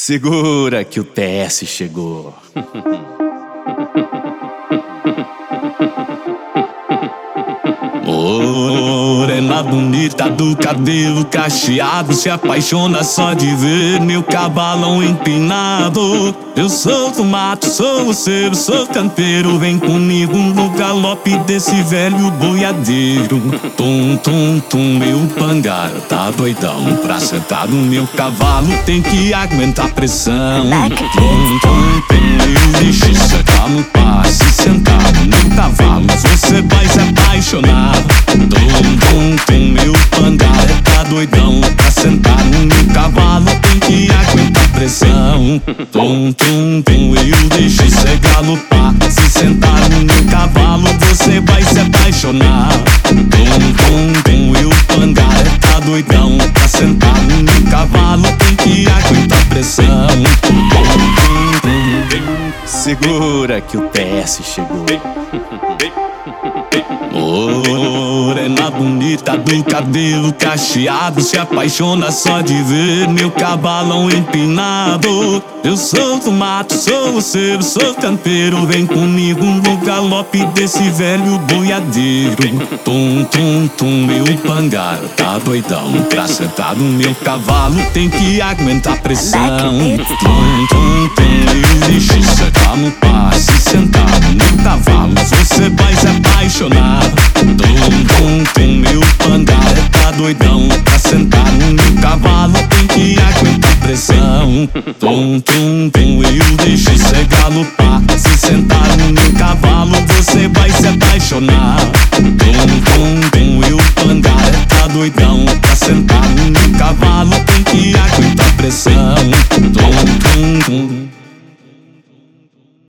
Segura que o TS chegou. Morena bonita do cabelo cacheado, se apaixona só de ver meu cavalão empinado. Eu sou do mato, sou o cero, sou campeiro. Vem comigo no galope desse velho boiadeiro. Tum, tum, tum, meu pangaro tá doidão. Pra sentar no meu cavalo tem que aguentar pressão. Tum, tum, tum, eu deixei secar no passe. Sentar no meu cavalo você vai se apaixonar. Tum, tum, tum, meu pangaro tá doidão. Pra sentar no meu cavalo tem que aguentar pressão. Tum, tum, tum, eu deixei cê galopar. Se sentar no meu cavalo você vai se apaixonar. Tum, tum, tum, eu pangaro tá doidão. Pra sentar no meu cavalo tem que aguentar pressão. Tum, tum, tum, segura que o TS chegou. Morena bonita do cabelo cacheado, se apaixona só de ver meu cavalão empinado. Eu sou do mato, sou o cero, sou campeiro. Vem comigo no galope desse velho boiadeiro. Tum, tum, tum, meu pangaro tá doidão. Pra sentar no meu cavalo tem que aguentar pressão. Tum, tum, tum, eu deixei secar no passe. Sentar no meu cavalo você vai se apaixonar. Tum, tum, tum, meu pangaro tá doidão. Pra sentar no meu cavalo tem que aguentar pressão. Tum, tum, tum, eu deixei cê galopar. Se sentar no meu cavalo você vai se apaixonar. Tum, tum, tum, eu pangaro tá doidão. Pra sentar no meu cavalo tem que aguentar pressão. Tum,